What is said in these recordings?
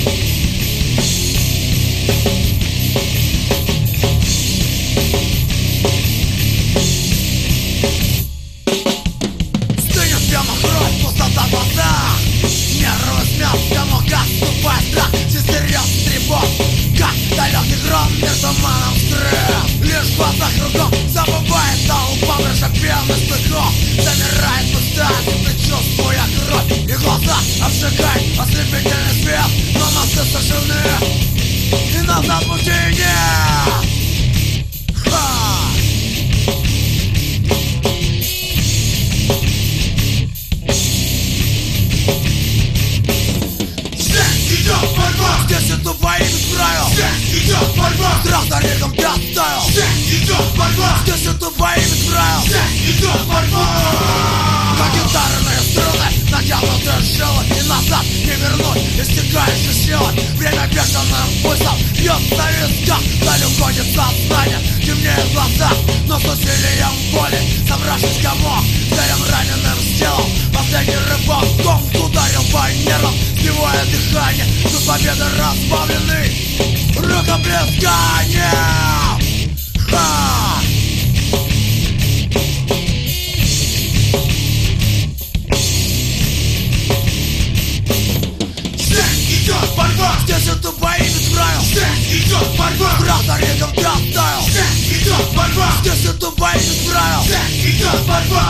Лишь в глазах кругом забывает толпа прошопенных стыков. Замирает пустая, предчувствуя кровь, и глаза обжигает ослепительный свет. Но мосты сожжены, и назад пути нет. Идет борьба, здесь это бои без правил. здесь идет борьба, Страх за реком ты оставил. здесь идет борьба, Здесь это бои без правил. здесь идет борьба. Как гитарные струны натянуты жилы, и назад не вернуть истекающие силы. Время бешеным пульсом бьется в висках. Даль уходит сознание, темнеет глаза, но с усилием воли, собравшись комок, целым раненым сделал последний рывок. Гонг ударил по нервам, сбивая дыхание. Тут победы разбавлены рукоплесканием. Идет борьба, Здесь это бои без правил. здесь идет борьба, Страх за реком ты оставил. здесь идет борьба, Здесь это бои без правил. здесь идет борьба.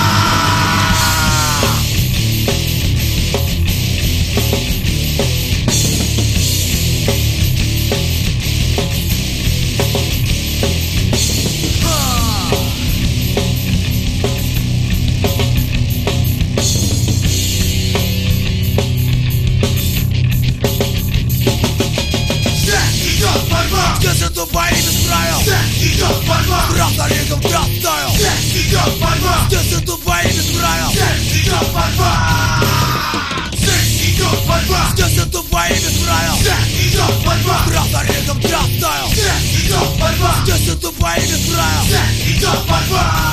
Здесь это бои без правил. Здесь идет борьба, Страх за реком ты оставил. здесь идет борьба, Здесь это бои без правил. здесь идет борьба, здесь идет борьба, Здесь это бои без правил. здесь идет борьба, Страх за реком ты оставил. здесь идет борьба, Здесь это бои без правил. здесь идет борьба.